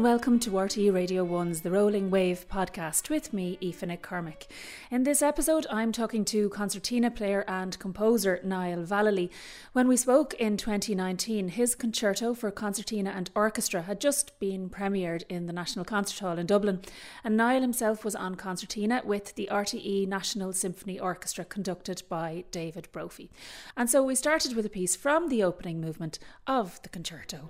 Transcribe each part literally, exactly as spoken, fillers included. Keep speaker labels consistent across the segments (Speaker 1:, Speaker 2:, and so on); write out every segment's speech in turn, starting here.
Speaker 1: welcome to R T E Radio one's The Rolling Wave podcast with me, Aoife McCormick. In this episode, I'm talking to concertina player and composer Niall Vallely. When we spoke in twenty nineteen, his concerto for concertina and orchestra had just been premiered in the National Concert Hall in Dublin, and Niall himself was on concertina with the R T E National Symphony Orchestra conducted by David Brophy. And so we started with a piece from the opening movement of the concerto.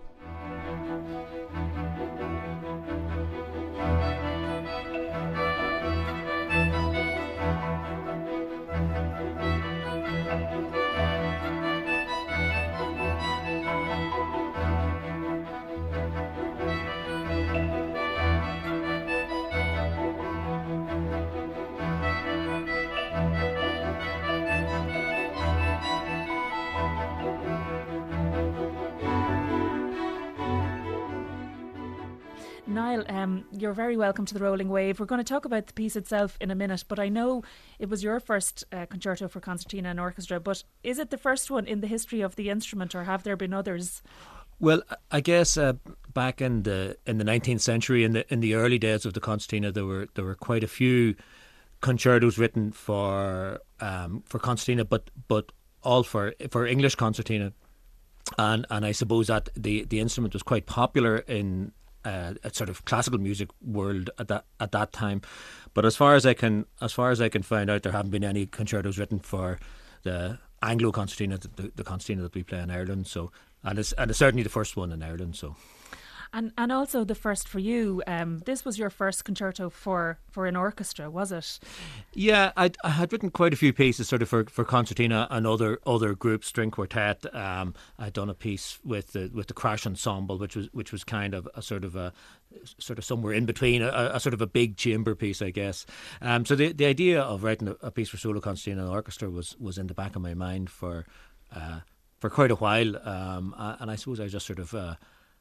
Speaker 1: Niall, um, you're very welcome to the Rolling Wave. We're going to talk about the piece itself in a minute, but I know it was your first uh, concerto for concertina and orchestra, but is it the first one in the history of the instrument, or have there been others?
Speaker 2: Well, I guess uh, back in the in the nineteenth century, in the in the early days of the concertina, there were there were quite a few concertos written for um, for concertina, but but all for for English concertina, and and I suppose that the the instrument was quite popular in Uh, a sort of classical music world at that at that time, but as far as I can as far as I can find out, there haven't been any concertos written for the Anglo concertina, the, the concertina that we play in Ireland. So, and it's and it's certainly the first one in Ireland. So.
Speaker 1: And and also the first for you. Um, this was your first concerto for, for an orchestra, was it?
Speaker 2: Yeah, I I had written quite a few pieces sort of for, for concertina and other other groups, string quartet. Um, I'd done a piece with the with the Crash Ensemble, which was which was kind of a sort of a sort of somewhere in between, a, a sort of a big chamber piece, I guess. Um, so the the idea of writing a, a piece for solo concertina and orchestra was was in the back of my mind for uh, for quite a while. Um, and I suppose I just sort of. Uh,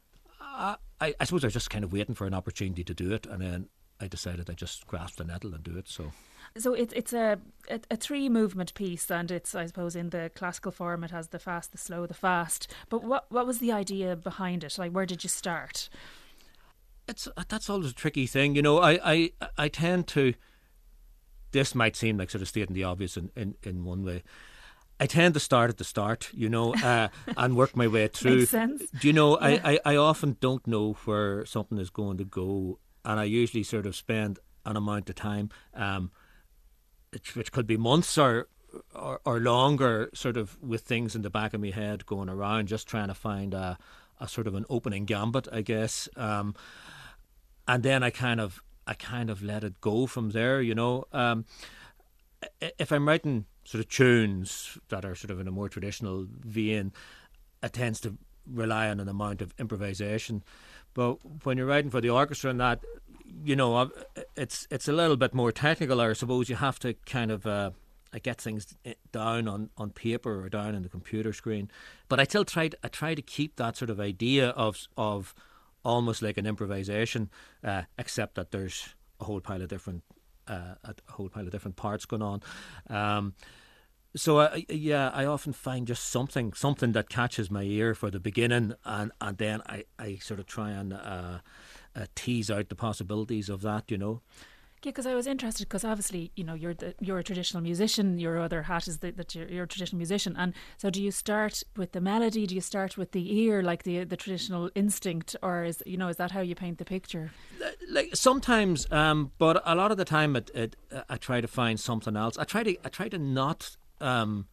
Speaker 2: I, I suppose I was just kind of waiting for an opportunity to do it, and then I decided I'd just grasp the nettle and do it. So,
Speaker 1: so it's it's a, a a three movement piece, and it's, I suppose, in the classical form. It has the fast, the slow, the fast. But what what was the idea behind it? Like, where did you start?
Speaker 2: It's that's always a tricky thing, you know. I I, I tend to. This might seem like sort of stating the obvious in, in, in one way. I tend to start at the start, you know, uh, and work my way through.
Speaker 1: Makes sense.
Speaker 2: Do you know,
Speaker 1: Yeah.
Speaker 2: I, I, I often don't know where something is going to go, and I usually sort of spend an amount of time, um, which, which could be months or, or or longer, sort of with things in the back of my head going around, just trying to find a, a sort of an opening gambit, I guess. Um, and then I kind of I kind of let it go from there, you know. Um, if I'm writing sort of tunes that are sort of in a more traditional vein, it tends to rely on an amount of improvisation. But when you're writing for the orchestra and that, you know, it's it's a little bit more technical. I suppose you have to kind of uh, get things down on, on paper or down on the computer screen. But I still try to, I try to keep that sort of idea of of almost like an improvisation, uh, except that there's a whole pile of different Uh, a whole pile of different parts going on. Um, so uh, yeah, I often find just something something that catches my ear for the beginning, and, and then I, I sort of try and uh, uh, tease out the possibilities of that, you know.
Speaker 1: Yeah, because I was interested, because obviously, you know, you're the, you're a traditional musician. Your other hat is the, that you're, you're a traditional musician. And so, do you start with the melody? Do you start with the ear, like the the traditional instinct, or is you know is that how you paint the picture?
Speaker 2: Like sometimes, um, but a lot of the time, it, it I try to find something else. I try to I try to not um,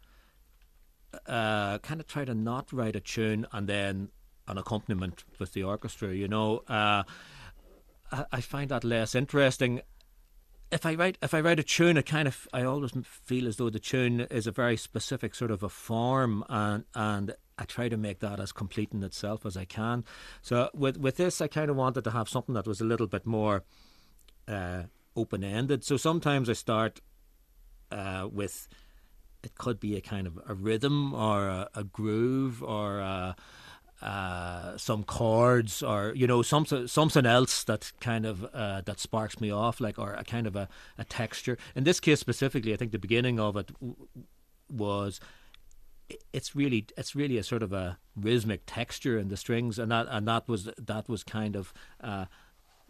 Speaker 2: uh, kind of try to not write a tune and then an accompaniment with the orchestra. You know, uh, I, I find that less interesting. If I write if I write a tune, it kind of I always feel as though the tune is a very specific sort of a form, and and I try to make that as complete in itself as I can. So with with this, I kind of wanted to have something that was a little bit more uh, open ended. So sometimes I start uh, with it could be a kind of a rhythm or a, a groove or a, uh, some chords, or you know, something something else that kind of uh, that sparks me off, like, or a kind of a, a texture. In this case specifically, I think the beginning of it w- was it's really it's really a sort of a rhythmic texture in the strings, and that and that was that was kind of uh,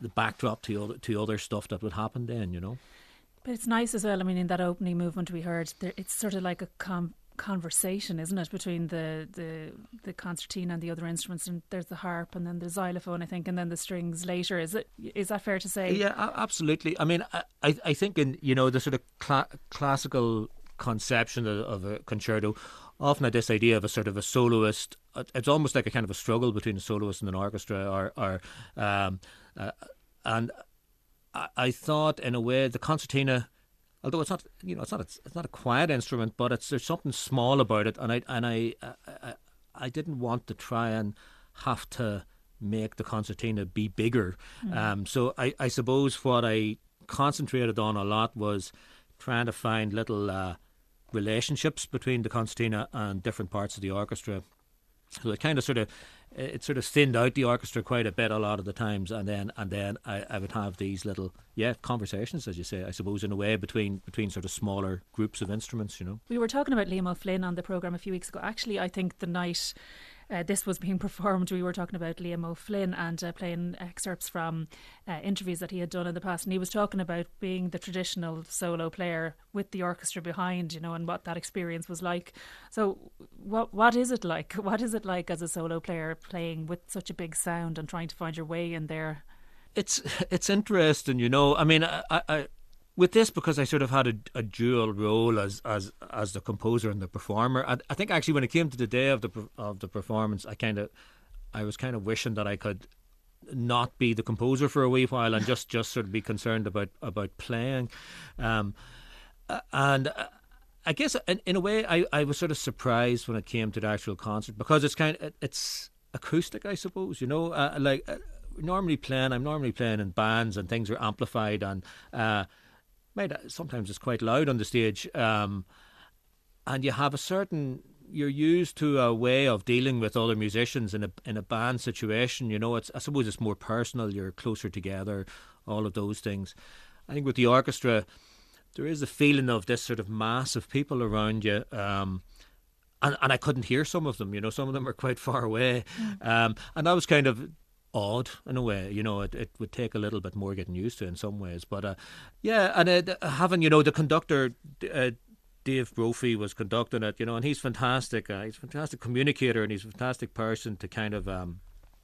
Speaker 2: the backdrop to other, to other stuff that would happen then, you know.
Speaker 1: But it's nice as well. I mean, in that opening movement we heard, there, it's sort of like a com- conversation, isn't it, between the, the the concertina and the other instruments, and there's the harp and then the xylophone, I think, and then the strings later. Is it is that fair to say?
Speaker 2: Yeah, absolutely. I mean, I I think in, you know, the sort of cla- classical conception of, of a concerto often had this idea of a sort of a soloist. It's almost like a kind of a struggle between a soloist and an orchestra, or, or um, uh, and I, I thought in a way the concertina, although it's not, you know, it's not a, it's not a quiet instrument, but it's there's something small about it, and I and I, I I didn't want to try and have to make the concertina be bigger. Mm. Um, so I, I suppose what I concentrated on a lot was trying to find little uh, relationships between the concertina and different parts of the orchestra. So it kind of sort of it sort of thinned out the orchestra quite a bit a lot of the times, and then and then I, I would have these little yeah conversations, as you say, I suppose, in a way between between sort of smaller groups of instruments, you know.
Speaker 1: We were talking about Liam O'Flynn on the programme a few weeks ago. Actually, I think the night Uh, this was being performed, we were talking about Liam O'Flynn and uh, playing excerpts from uh, interviews that he had done in the past, and he was talking about being the traditional solo player with the orchestra behind, you know, and what that experience was like. So what what is it like? What is it like as a solo player playing with such a big sound and trying to find your way in there?
Speaker 2: It's it's interesting, you know. I mean, I, I with this, because I sort of had a, a dual role as, as as the composer and the performer. I, I think actually when it came to the day of the of the performance, I kind of I was kind of wishing that I could not be the composer for a wee while and just, just sort of be concerned about about playing. Um, and I guess in, in a way I, I was sort of surprised when it came to the actual concert, because it's kind of it's acoustic, I suppose. You know, uh, like uh, normally playing, I'm normally playing in bands and things are amplified and. Uh, Sometimes it's quite loud on the stage, um, and you have a certain. You're used to a way of dealing with other musicians in a in a band situation. You know, it's I suppose it's more personal. You're closer together, all of those things. I think with the orchestra, there is a feeling of this sort of mass of people around you, um, and and I couldn't hear some of them. You know, some of them are quite far away, mm. um, and that was kind of odd in a way. You know, it, it would take a little bit more getting used to in some ways, but uh, yeah, and uh, having, you know, the conductor uh, Dave Brophy was conducting it, you know, and he's fantastic. Uh, he's a fantastic communicator, and he's a fantastic person to kind of um,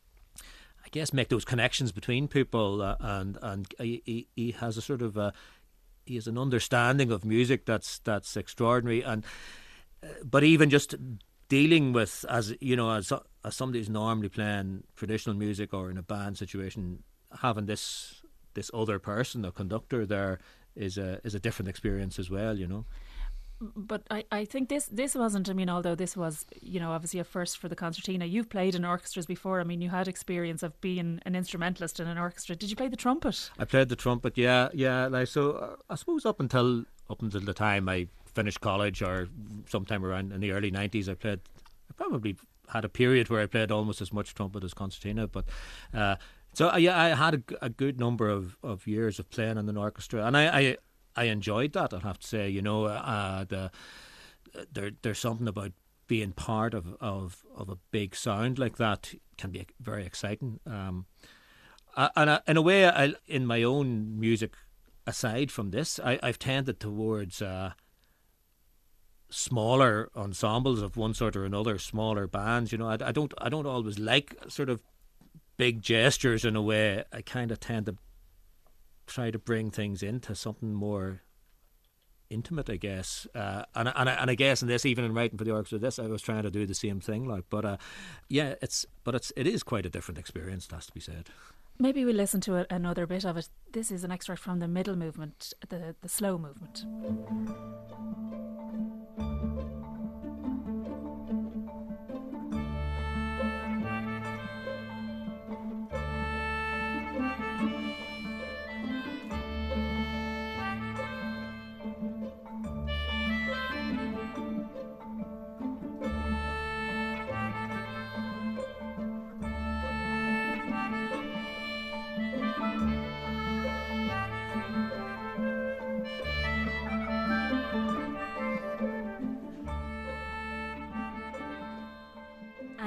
Speaker 2: I guess make those connections between people, uh, and and he, he has a sort of uh, he has an understanding of music that's that's extraordinary, and uh, but even just dealing with, as you know, as, as somebody who's normally playing traditional music or in a band situation, having this this other person, a conductor there, is a is a different experience as well, you know.
Speaker 1: But I, I think this this wasn't, I mean, although this was, you know, obviously a first for the concertina, you've played in orchestras before. I mean, you had experience of being an instrumentalist in an orchestra. Did you play the trumpet?
Speaker 2: I played the trumpet, yeah, yeah. Like, so uh, I suppose up until up until the time I finished college, or sometime around in the early nineties, I played. I probably had a period where I played almost as much trumpet as concertina. But uh, so uh, yeah, I had a, a good number of, of years of playing in an orchestra, and I, I I enjoyed that. I have to say, you know, uh, the there there's something about being part of, of, of a big sound like that can be very exciting. Um, and I, in a way, I, in my own music, aside from this, I, I've tended towards uh, smaller ensembles of one sort or another, smaller bands. You know, I, I don't I don't always like sort of big gestures in a way. I kind of tend to try to bring things into something more intimate, I guess. Uh, and and I, and I guess in this, even in writing for the orchestra, this I was trying to do the same thing. Like, but uh, yeah, it's but it's it is quite a different experience, it has to be said.
Speaker 1: Maybe we'll listen to a, another bit of it. This is an extract from the middle movement, the, the slow movement.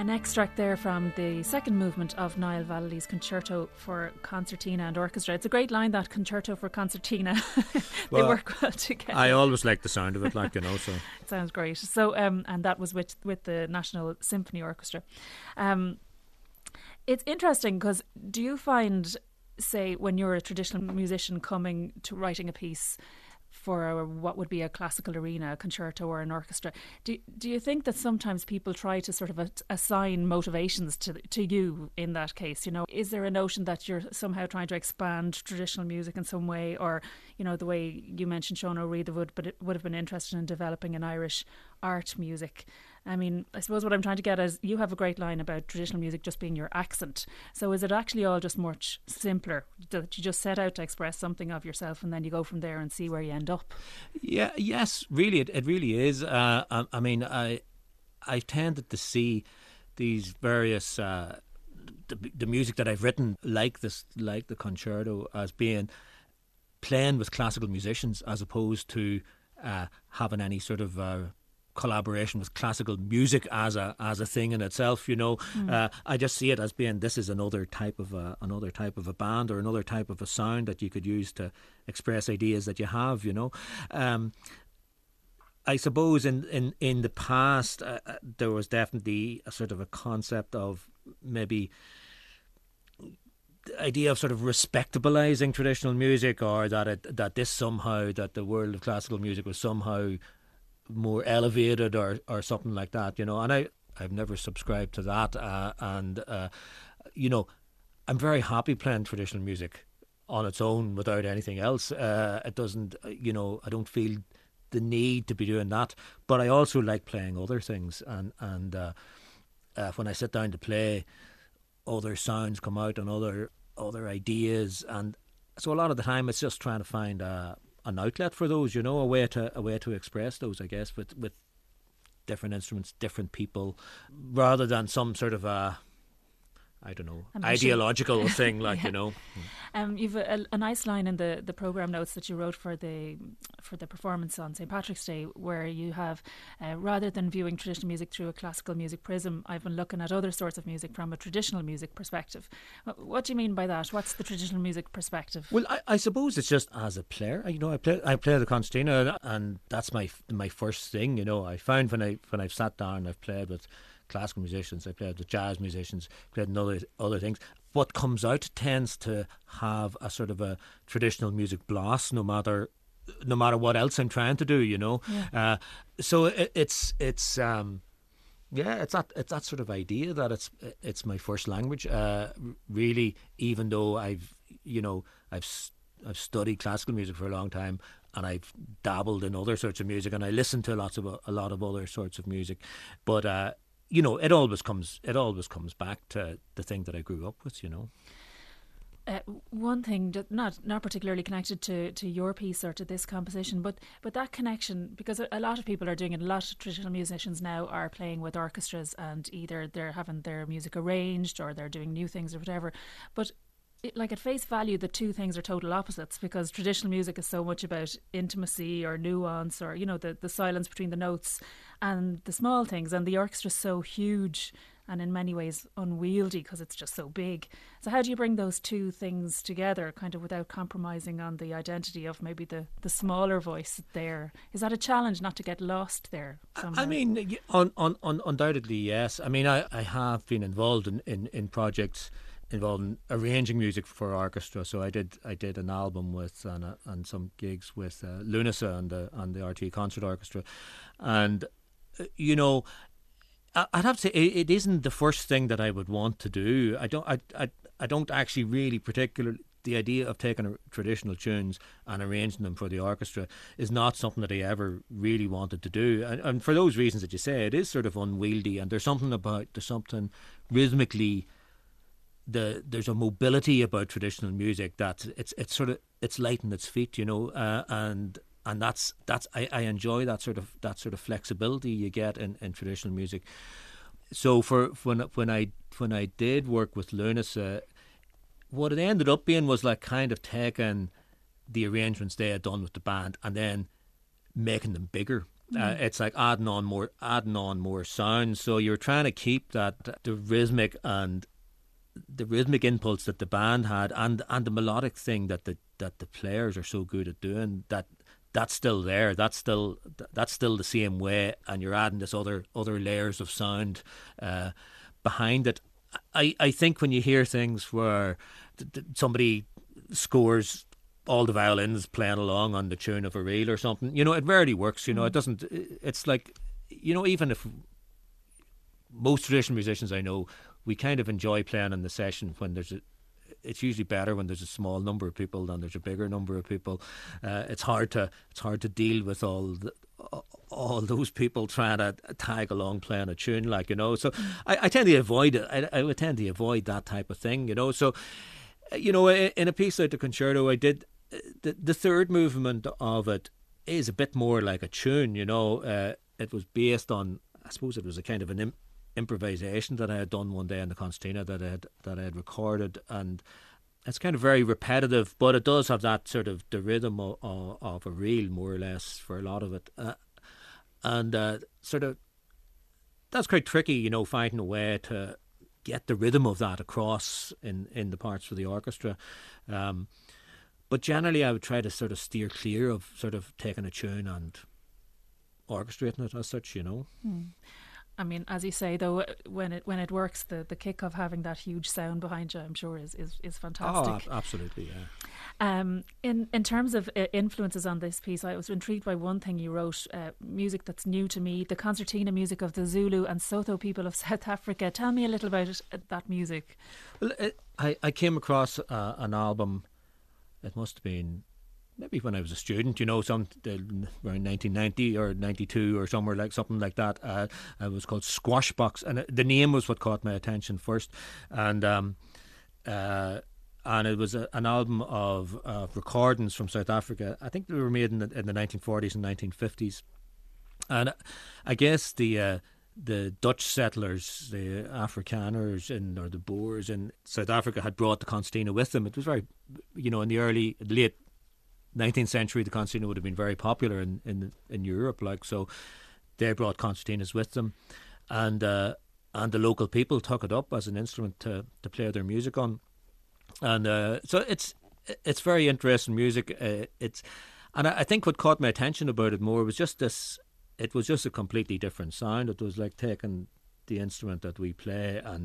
Speaker 1: An extract there from the second movement of Niall Vallely's Concerto for Concertina and Orchestra. It's a great line, that, Concerto for Concertina. They
Speaker 2: well,
Speaker 1: work well together.
Speaker 2: I always like the sound of it, like, you know, so.
Speaker 1: It sounds great. So, um, and that was with, with the National Symphony Orchestra. Um, it's interesting because do you find, say, when you're a traditional musician coming to writing a piece for a, what would be a classical arena, a concerto or an orchestra, do do you think that sometimes people try to sort of a, assign motivations to to you in that case? You know, is there a notion that you're somehow trying to expand traditional music in some way, or, you know, the way you mentioned Sean O'Reilly would, but it would have been interested in developing an Irish art music? I mean, I suppose what I'm trying to get is, you have a great line about traditional music just being your accent. So is it actually all just much simpler, that you just set out to express something of yourself and then you go from there and see where you end up?
Speaker 2: Yeah, yes, really, it, it really is. Uh, I, I mean, I I've tended to see these various uh, the, the music that I've written, like this, like the concerto, as being playing with classical musicians as opposed to uh, having any sort of uh, collaboration with classical music as a as a thing in itself. You know, mm. uh, I just see it as being, this is another type of a, another type of a band or another type of a sound that you could use to express ideas that you have. You know, um, I suppose in in in the past uh, there was definitely a sort of a concept of maybe the idea of sort of respectabilising traditional music, or that it that this somehow, that the world of classical music was somehow more elevated or, or something like that, you know, and I, I've never subscribed to that, uh, and uh, you know, I'm very happy playing traditional music on its own without anything else. Uh, it doesn't, you know, I don't feel the need to be doing that, but I also like playing other things, and, and uh, uh, when I sit down to play, other sounds come out and other other ideas, and so a lot of the time it's just trying to find a an outlet for those, you know, a way to a way to express those, I guess, with with different instruments, different people, rather than some sort of a, I don't know, Ambition. ideological thing, like, yeah. you know.
Speaker 1: Um, you've a, a nice line in the, the programme notes that you wrote for the for the performance on Saint Patrick's Day, where you have, uh, rather than viewing traditional music through a classical music prism, I've been looking at other sorts of music from a traditional music perspective. What do you mean by that? What's the traditional music perspective?
Speaker 2: Well, I, I suppose it's just as a player. You know, I play I play the concertina, and that's my my first thing. You know, I found when I when I've sat down, I've played with classical musicians, I played with jazz musicians, played in other other things. What comes out tends to have a sort of a traditional music blast, no matter no matter what else I'm trying to do, you know. Yeah. Uh, so it, it's it's um, yeah, it's that it's that sort of idea that it's it's my first language. Uh, really, even though I've you know I've I've studied classical music for a long time, and I've dabbled in other sorts of music, and I listen to lots of a lot of other sorts of music, but. Uh, You know, it always comes. It always comes back to the thing that I grew up with. You know,
Speaker 1: uh, one thing that not not particularly connected to, to your piece or to this composition, but but that connection, because a lot of people are doing it. A lot of traditional musicians now are playing with orchestras, and either they're having their music arranged or they're doing new things or whatever. But It, like at face value, the two things are total opposites, because traditional music is so much about intimacy or nuance, or, you know, the, the silence between the notes and the small things, and the orchestra is so huge and in many ways unwieldy because it's just so big. So how do you bring those two things together, kind of without compromising on the identity of maybe the, the smaller voice there? Is that a challenge, not to get lost there somehow?
Speaker 2: I mean, un, un, un, undoubtedly yes. I mean, I, I have been involved in, in, in projects involving arranging music for orchestra. So I did I did an album with and, uh, and some gigs with uh, Lunasa and the and the R T É Concert Orchestra, and uh, you know, I, I'd have to say it, it isn't the first thing that I would want to do. I don't I I, I don't actually really particularly. The idea of taking traditional tunes and arranging them for the orchestra is not something that I ever really wanted to do, and, and for those reasons that you say, it is sort of unwieldy, and there's something about there's something rhythmically. The, there's a mobility about traditional music that it's it's sort of it's light on its feet, you know, uh, and and that's that's I, I enjoy that sort of that sort of flexibility you get in, in traditional music. So for when when I when I did work with Lunasa, uh, what it ended up being was like kind of taking the arrangements they had done with the band and then making them bigger. Mm. Uh, it's like adding on more, adding on more sounds. So you're trying to keep that the rhythmic and the rhythmic impulse that the band had, and and the melodic thing that the that the players are so good at doing. That that's still there. That's still that's still the same way, and you're adding this other other layers of sound uh, behind it. I, I think when you hear things where th- th- somebody scores all the violins playing along on the tune of a reel or something, you know, it rarely works. You know, mm. it doesn't. It's like, you know, even if most traditional musicians I know, we kind of enjoy playing in the session when there's a. It's usually better when there's a small number of people than there's a bigger number of people. Uh, it's hard to it's hard to deal with all the, all those people trying to tag along playing a tune, like, you know. So mm. I, I tend to avoid it. I, I would tend to avoid that type of thing, you know. So, you know, in a piece like the concerto, I did the the third movement of it is a bit more like a tune, you know. Uh, it was based on, I suppose, it was a kind of an imp- improvisation that I had done one day in the concertina that I had that I had recorded, and it's kind of very repetitive, but it does have that sort of the rhythm of, of, of a reel, more or less, for a lot of it, uh, and uh, sort of that's quite tricky, you know, finding a way to get the rhythm of that across in, in the parts for the orchestra. Um, but generally, I would try to sort of steer clear of sort of taking a tune and orchestrating it as such, you know.
Speaker 1: Hmm. I mean, as you say, though, when it when it works, the, the kick of having that huge sound behind you, I'm sure, is, is, is fantastic.
Speaker 2: Oh, absolutely, yeah.
Speaker 1: Um, in in terms of uh, influences on this piece, I was intrigued by one thing you wrote, uh, music that's new to me, the concertina music of the Zulu and Sotho people of South Africa. Tell me a little about it, uh, that music.
Speaker 2: Well, it, I, I came across uh, an album, it must have been maybe when I was a student, you know, some uh, around nineteen ninety or ninety-two or somewhere like something like that. Uh, it was called Squashbox, and the name was what caught my attention first, and um, uh, and it was a, an album of uh, recordings from South Africa. I think they were made in the, in the nineteen forties and nineteen fifties, and I guess the uh, the Dutch settlers, the Afrikaners in, or the Boers in South Africa had brought the concertina with them. It was very, you know, in the early late nineteenth century, the concertina would have been very popular in, in in Europe, like, so they brought concertinas with them, and uh, and the local people took it up as an instrument to, to play their music on, and uh, so it's it's very interesting music. Uh, it's and I, I think what caught my attention about it more was just this. It was just a completely different sound. It was like taking the instrument that we play and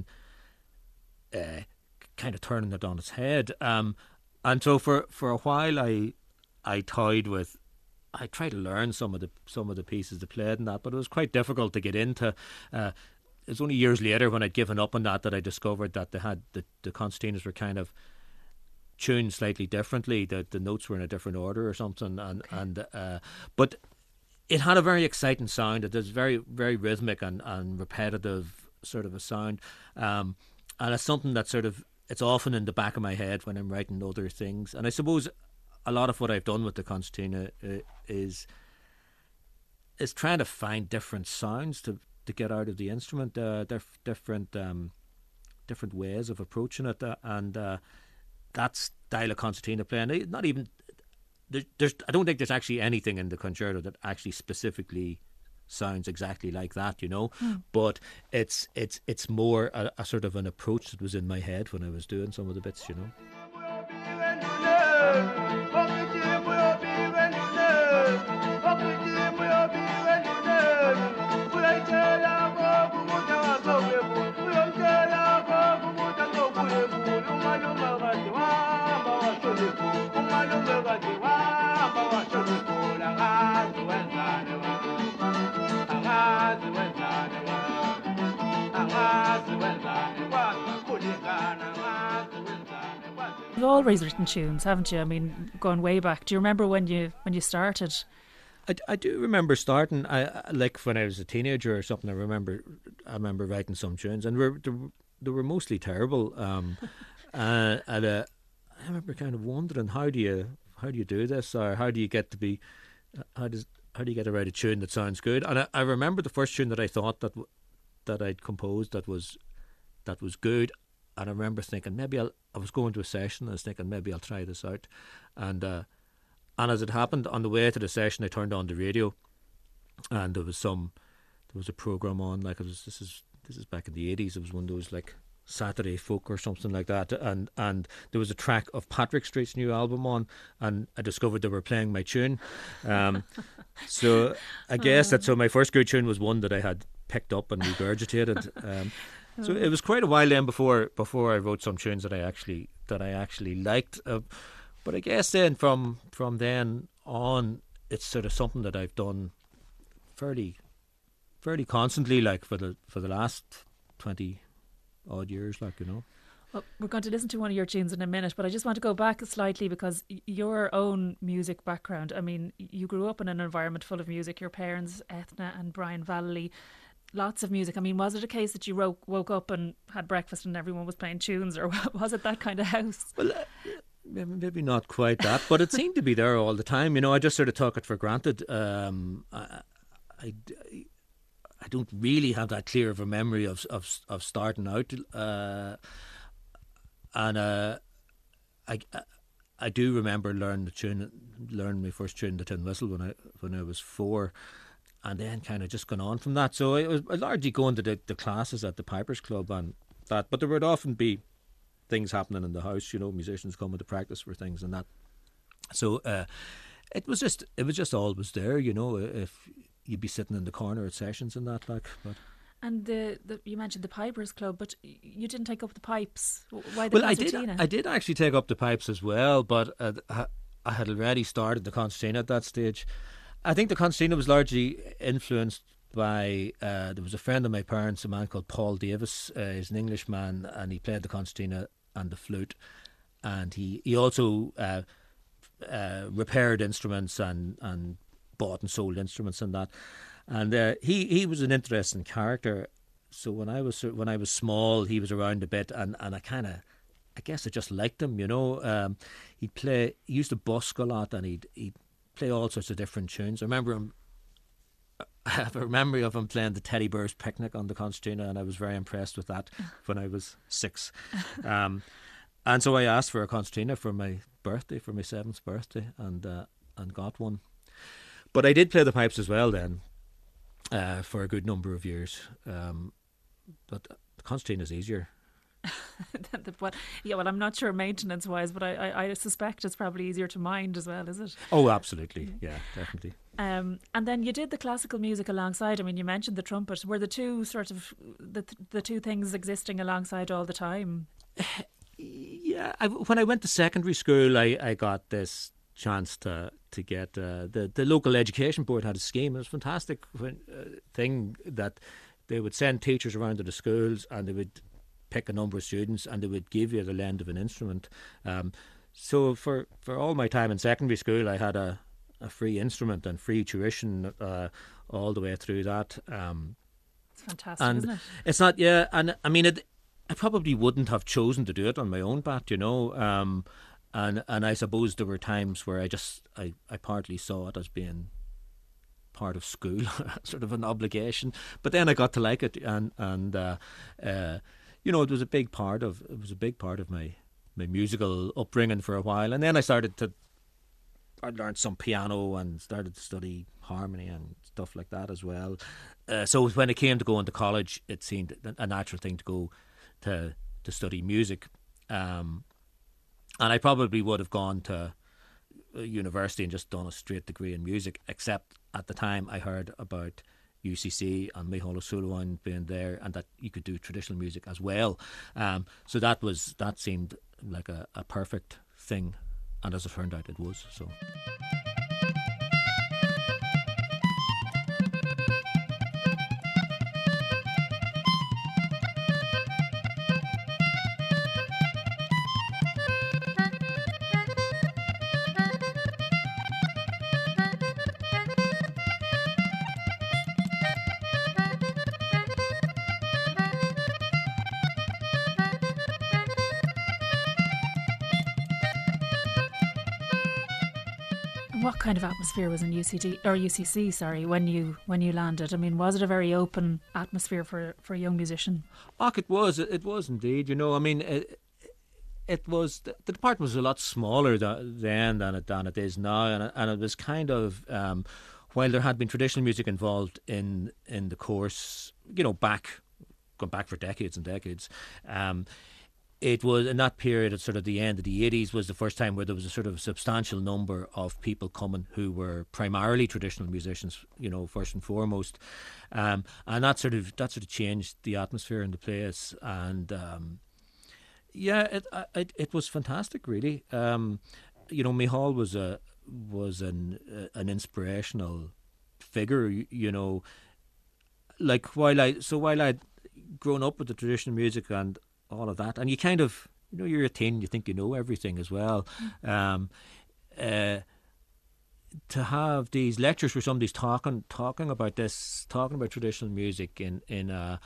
Speaker 2: uh, kind of turning it on its head. Um, and so for for a while, I. I toyed with, I tried to learn some of the some of the pieces they played in that, but it was quite difficult to get into. Uh, it was only years later when I'd given up on that that I discovered that they had the, the concertinas were kind of tuned slightly differently. That the notes were in a different order or something, and okay. and uh, but it had a very exciting sound. It was very very rhythmic and, and repetitive sort of a sound, um, and it's something that sort of it's often in the back of my head when I'm writing other things, and I suppose a lot of what I've done with the concertina uh, is is trying to find different sounds to, to get out of the instrument, uh, diff- different um, different ways of approaching it, uh, and uh, that style of concertina playing. Not even there, there's. I don't think there's actually anything in the concerto that actually specifically sounds exactly like that, you know. Mm. But it's it's it's more a, a sort of an approach that was in my head when I was doing some of the bits, you know.
Speaker 1: You've always written tunes, haven't you? I mean, going way back. Do you remember when you when you started?
Speaker 2: I, I do remember starting. I, I like when I was a teenager or something. I remember I remember writing some tunes, and we're, they, were, they were mostly terrible. Um, uh, and uh, I remember kind of wondering how do you how do you do this, or how do you get to be how does how do you get to write a tune that sounds good? And I, I remember the first tune that I thought that that I'd composed that was that was good. And I remember thinking maybe I'll. I was going to a session. And I was thinking maybe I'll try this out, and uh, and as it happened, on the way to the session, I turned on the radio, and there was some there was a program on, like it was this is this is back in the eighties. It was one of those like Saturday Folk or something like that, and and there was a track of Patrick Street's new album on, and I discovered they were playing my tune. Um, so I guess that so my first good tune was one that I had picked up and regurgitated. Um, so it was quite a while then before before I wrote some tunes that I actually that I actually liked. Uh, but I guess then from from then on, it's sort of something that I've done fairly fairly constantly, like for the for the last twenty odd years, like, you know.
Speaker 1: Well, we're going to listen to one of your tunes in a minute, but I just want to go back slightly because your own music background, I mean, you grew up in an environment full of music. Your parents, Ethna and Brian Vallely, lots of music. I mean, was it a case that you woke, woke up and had breakfast and everyone was playing tunes, or was it that kind of house?
Speaker 2: Well, uh, maybe not quite that, but it seemed to be there all the time. You know, I just sort of took it for granted. Um, I, I, I don't really have that clear of a memory of of, of starting out, uh, and uh, I, I do remember learning the tune, learning my first tune, the Tin Whistle, when I when I was four, and then kind of just gone on from that. So it was largely going to the, the classes at the Pipers Club and that, but there would often be things happening in the house, you know, musicians coming to practice for things and that. So uh, it was just it was just always there, you know. If you'd be sitting in the corner at sessions and that, like. But
Speaker 1: and the, the you mentioned the Pipers Club, but you didn't take up the pipes. Why the
Speaker 2: well,
Speaker 1: concertina?
Speaker 2: I did. I did actually take up the pipes as well, but uh, I had already started the concertina at that stage. I think the concertina was largely influenced by uh, there was a friend of my parents, a man called Paul Davis. Uh, he's an Englishman, and he played the concertina and the flute, and he he also uh, uh, repaired instruments and and bought and sold instruments and that. And uh, he he was an interesting character. So when I was when I was small, he was around a bit, and, and I kind of, I guess I just liked him, you know. Um, he'd play, he used to busk a lot, and he'd he'd play all sorts of different tunes. I remember him. I have a memory of him playing the Teddy Bears Picnic on the concertina, and I was very impressed with that when I was six. Um, and so I asked for a concertina for my birthday, for my seventh birthday, and uh, and got one. But I did play the pipes as well then, uh, for a good number of years. Um, but the concertina is easier.
Speaker 1: Yeah, well, I'm not sure maintenance-wise, but I, I, I suspect it's probably easier to mind as well, is it?
Speaker 2: Oh, absolutely. Yeah, definitely.
Speaker 1: Um, and then you did the classical music alongside. I mean, you mentioned the trumpet. Were the two sort of the the two things existing alongside all the time?
Speaker 2: Yeah, I, when I went to secondary school, I, I got this chance to to get uh, the the local education board had a scheme. It was a fantastic uh, thing that they would send teachers around to the schools, and they would pick a number of students, and they would give you the lend of an instrument. Um, so for for all my time in secondary school, I had a, a free instrument and free tuition uh, all the way through that. Um,
Speaker 1: it's fantastic,
Speaker 2: and
Speaker 1: isn't it?
Speaker 2: It's not, yeah, and I mean, it, I probably wouldn't have chosen to do it on my own bat, you know. Um, and and I suppose there were times where I just I, I partly saw it as being part of school, sort of an obligation. But then I got to like it, and and uh, uh, you know, it was a big part of it was a big part of my my musical upbringing for a while. And then I started to I learned some piano and started to study harmony and stuff like that as well. Uh, so when it came to going to college, it seemed a natural thing to go to to study music. Um, and I probably would have gone to university and just done a straight degree in music, except at the time I heard about U C C and Micheál O'Sullivan being there, and that you could do traditional music as well. Um, so that was that seemed like a, a perfect thing, and as it turned out, it was. So.
Speaker 1: What kind of atmosphere was in U C D or U C C? Sorry, when you when you landed. I mean, was it a very open atmosphere for, for a young musician?
Speaker 2: Oh, it was. It was indeed. You know, I mean, it, it was. The, the department was a lot smaller th- then than it than it is now, and and it was kind of um, while there had been traditional music involved in in the course, you know, back going back for decades and decades. Um, It was in that period at sort of the end of the eighties was the first time where there was a sort of substantial number of people coming who were primarily traditional musicians, you know, first and foremost, um, and that sort of that sort of changed the atmosphere in the place, and um, yeah, it, it it was fantastic, really. Um, you know, Micheál was a was an uh, an inspirational figure, you, you know, like while I so while I'd grown up with the traditional music and all of that, and you kind of, you know, you're a teen, you think you know everything as well. Um, uh, to have these lectures where somebody's talking talking about this, talking about traditional music in in a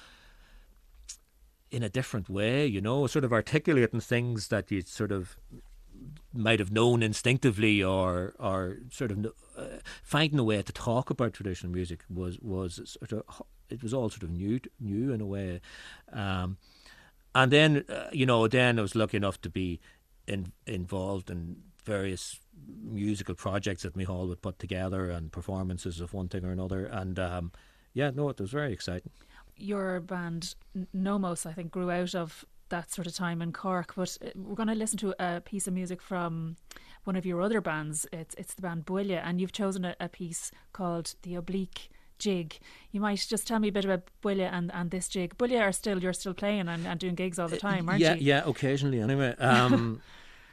Speaker 2: in a different way, you know, sort of articulating things that you sort of might have known instinctively, or or sort of uh, finding a way to talk about traditional music was was sort of, it was all sort of new new in a way. Um, And then, uh, you know, then I was lucky enough to be in, involved in various musical projects that Micheál would put together, and performances of one thing or another. And um, yeah, no, it was very exciting.
Speaker 1: Your band, Nomos, I think, grew out of that sort of time in Cork. But we're going to listen to a piece of music from one of your other bands. It's it's the band Buile, and you've chosen a, a piece called The Oblique Jig. You might just tell me a bit about Buile and, and this jig. Buile are still, you're still playing and, and doing gigs all the time, aren't
Speaker 2: yeah,
Speaker 1: you?
Speaker 2: Yeah, occasionally anyway. Um,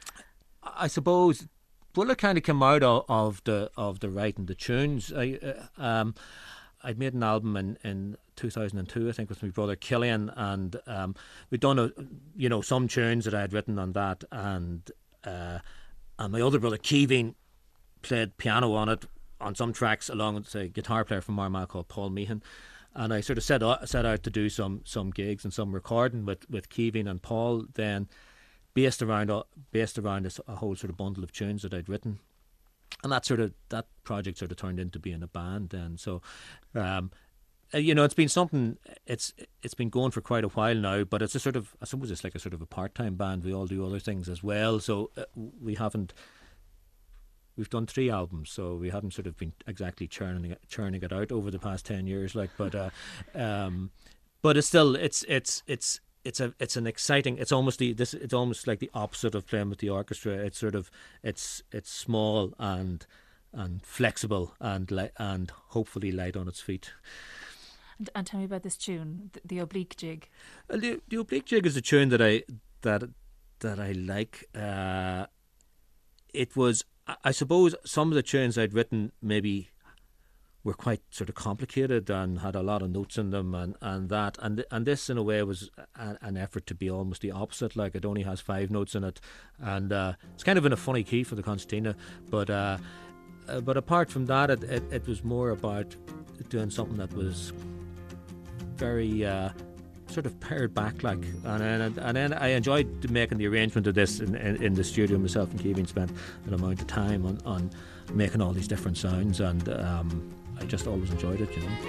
Speaker 2: I suppose Buile kind of came out of, of the of the writing the tunes. I uh, um, I'd made an album in, in two thousand two, I think, with my brother Killian, and um, we'd done a, you know, some tunes that I had written on that, and uh, and my other brother Kevin played piano on it, on some tracks, along with a guitar player from Armagh called Paul Meehan. And I sort of set out, set out to do some some gigs and some recording with, with Kevin and Paul, then based around based around a, a whole sort of bundle of tunes that I'd written. And that sort of that project sort of turned into being a band then. So um, you know, it's been something, it's it's been going for quite a while now, but it's a sort of, I suppose it's like a sort of a part-time band. We all do other things as well, so uh, we haven't We've done three albums, so we haven't sort of been exactly churning it, churning it out over the past ten years. Like, but uh, um, but it's still it's it's it's it's a it's an exciting. It's almost the this. It's almost like the opposite of playing with the orchestra. It's sort of it's it's small and and flexible and li- and hopefully light on its feet.
Speaker 1: And, and tell me about this tune, the, the Oblique Jig.
Speaker 2: Well, the, the Oblique Jig is a tune that I that that I like. Uh, it was. I suppose some of the tunes I'd written maybe were quite sort of complicated and had a lot of notes in them, and, and that and and this in a way was a, an effort to be almost the opposite. Like, it only has five notes in it, and uh, it's kind of in a funny key for the concertina. But uh, uh, but apart from that, it, it it was more about doing something that was very Uh, sort of pared back, like, and and, and then I enjoyed making the arrangement of this in, in, in the studio. Myself and Kevin spent an amount of time on, on making all these different sounds, and um, I just always enjoyed it, you know.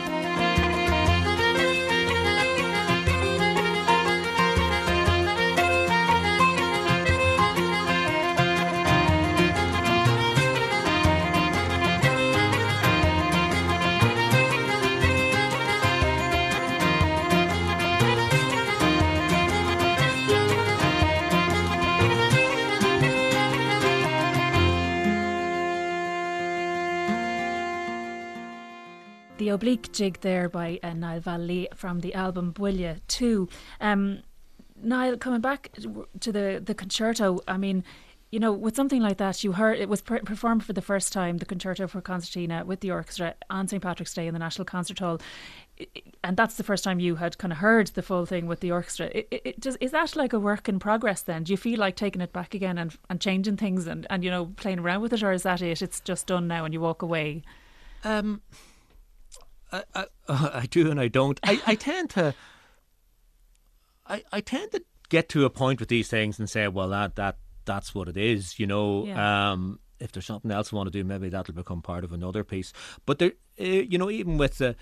Speaker 1: The Oblique Jig there by uh, Niall Vallely from the album Buile two. Um, Niall, coming back to the, the concerto, I mean, you know, with something like that, you heard it was per- performed for the first time, the concerto for concertina with the orchestra on Saint Patrick's Day in the National Concert Hall, and that's the first time you had kind of heard the full thing with the orchestra. It, it, it does, is that like a work in progress then? Do you feel like taking it back again and, and changing things and, and, you know, playing around with it, or is that it? It's just done now and you walk away?
Speaker 2: Um... I, I, I do and I don't. I, I tend to I, I tend to get to a point with these things and say, well, that that that's what it is, you know. Yeah. Um, if there's something else I want to do, maybe that'll become part of another piece. But there, uh, you know, even with the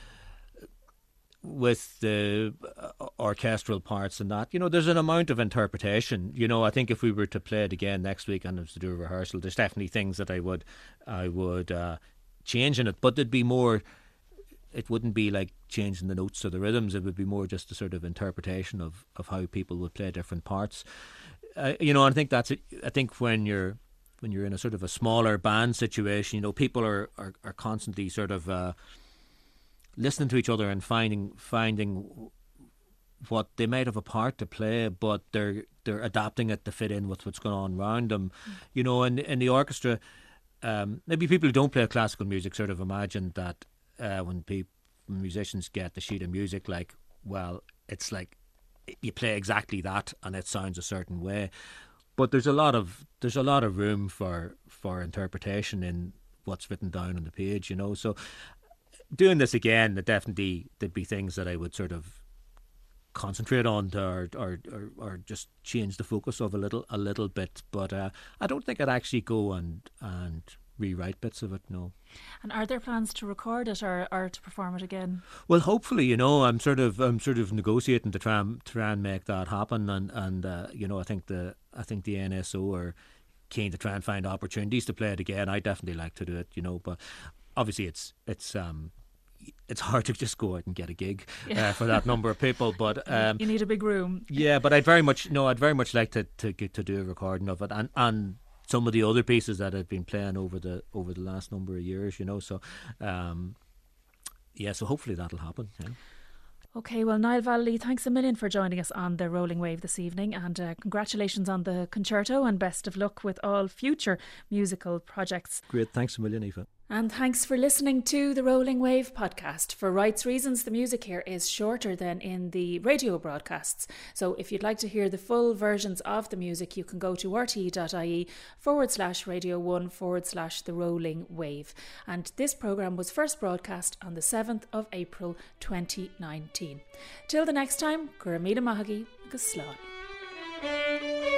Speaker 2: with the orchestral parts and that, you know, there's an amount of interpretation. You know, I think if we were to play it again next week and it was to do a rehearsal, there's definitely things that I would I would. Uh, changing it, but there'd be more. It wouldn't be like changing the notes or the rhythms. It would be more just a sort of interpretation of, of how people would play different parts. Uh, you know, I think that's it. I think when you're when you're in a sort of a smaller band situation, you know, people are, are, are constantly sort of uh, listening to each other and finding finding what they might have a part to play, but they're they're adapting it to fit in with what's going on around them. Mm. You know, in in the orchestra, um, maybe people who don't play classical music sort of imagine that. Uh, when people, musicians get the sheet of music, like, well, it's like you play exactly that and it sounds a certain way. But there's a lot of there's a lot of room for for interpretation in what's written down on the page, you know. So doing this again, it definitely there'd be things that I would sort of concentrate on to, or, or or or just change the focus of a little a little bit. But uh, I don't think I'd actually go and and rewrite bits of it, no.
Speaker 1: And are there plans to record it or, or to perform it again?
Speaker 2: Well, hopefully, you know, I'm sort of I'm sort of negotiating to try and try and make that happen, and and uh, you know, I think the I think the N S O are keen to try and find opportunities to play it again. I definitely like to do it, you know, but obviously it's it's um it's hard to just go out and get a gig yeah. uh, for that number of people. But um,
Speaker 1: you need a big room.
Speaker 2: Yeah, but I'd very much no, I'd very much like to to get to do a recording of it, and and. some of the other pieces that I've been playing over the over the last number of years, you know. So, um, yeah, so hopefully that'll happen. Yeah.
Speaker 1: Okay, well, Niall Vallely, thanks a million for joining us on the Rolling Wave this evening, and uh, congratulations on the concerto and best of luck with all future musical projects.
Speaker 2: Great, thanks a million, Aoife.
Speaker 1: And thanks for listening to the Rolling Wave podcast. For rights reasons, the music here is shorter than in the radio broadcasts. So if you'd like to hear the full versions of the music, you can go to rte.ie forward slash radio one forward slash the Rolling Wave. And this programme was first broadcast on the seventh of April twenty nineteen. Till the next time, Gura Míle Maithigí agus Slán.